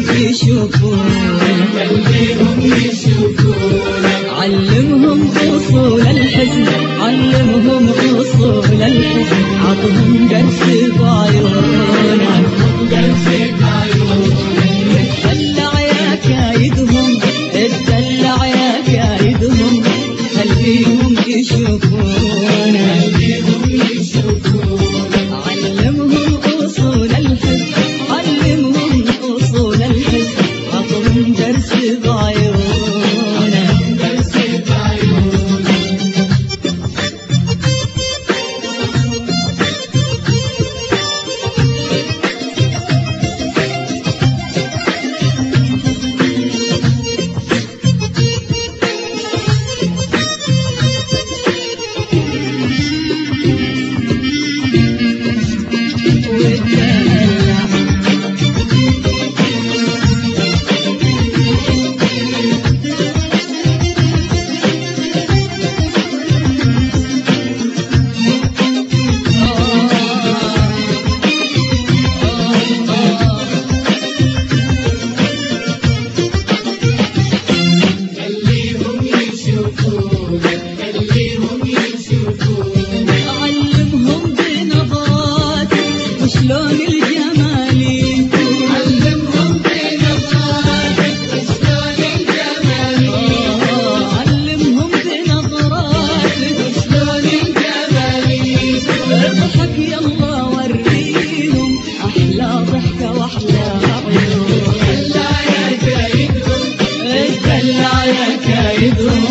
يشوفون علمهم أصول الحزن، علمهم أصول الحزن، عطهم درس بعيونك، اتدلع يا كايدهم، اتدلع يا كايدهم، خليهم يشوفون، علمهم أصول الحزن، علمهم أصول الحزن، عطهم درس بعيونك. شلون الجمالي، علمهم بنظراتك شلون الجمالي، علمهم بنظراتك شلون الجمالي، اضحك يلا وريهم احلى ضحكه واحلى عيون، اتدلع يا كايدهم، اتدلع يا كايدهم،